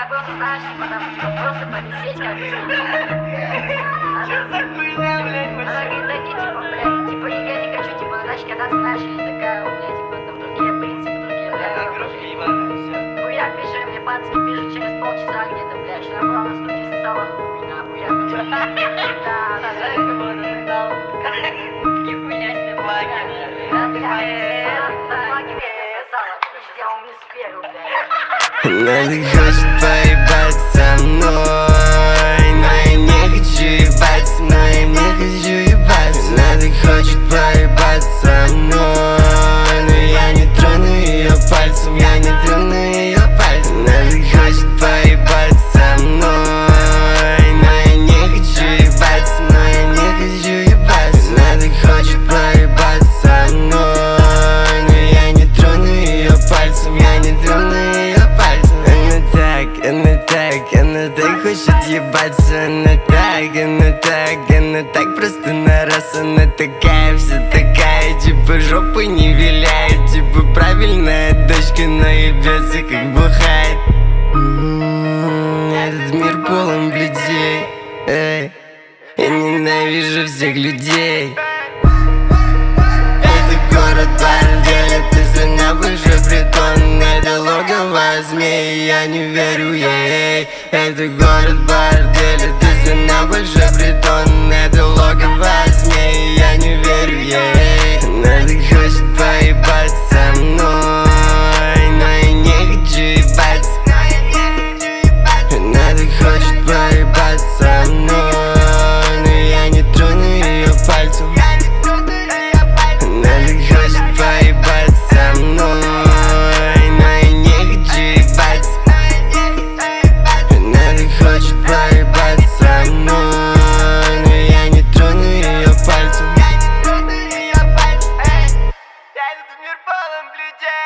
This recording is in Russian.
я просто, знаешь, типа там, просто повисеть как бы. Что за хуйня, блядь, Она говорит, да не, типа, блядь, типа, я не хочу, типа, на даче кататься, знаешь, и такая, у меня, типа, там другие принципы, другие, блядь. Она группа ебаная, всё. Хуяк, пиши мне, пацки, пишут через полчаса где-то, блядь, что я была на студии, ссала хуй, нахуй, я там, да, Знаешь, кого она знал? Нихуя себе флаги, Надо хочет поебать со мной, но я не хочу ебаться, но я не хочу ебаться. Надо хочет поебать со мной, но я не трону ее пальцем, я не трону ее пальцем. Надо хочет поебать со мной, но я не хочу ебаться, но я не хочу ебаться. Надо хочет поебать со мной, но я не трону ее пальцем, я не трону ее пальцем. Она так хочет ебаться, она так просто на раз. Она такая, вся такая, типа жопы не виляет, типа правильная дочка, но ебется как бухает. Этот мир полон людей, эй, я ненавижу всех людей. Это город бордель, это страна бывший притон, это логово змей, я не верю ей. Это город бордель, это страна большой притон, это логово змей, я не верю ей. Надо хочет поебать со мной, но я не хочу ебаться. Надо хочет поебать со мной, но я не трону ее пальцем. Надо хочет поебать со мной, но я не хочу ебаться. Надо хочет поебать со мной, но я не трону ее пальцем. Этот мир полон людей.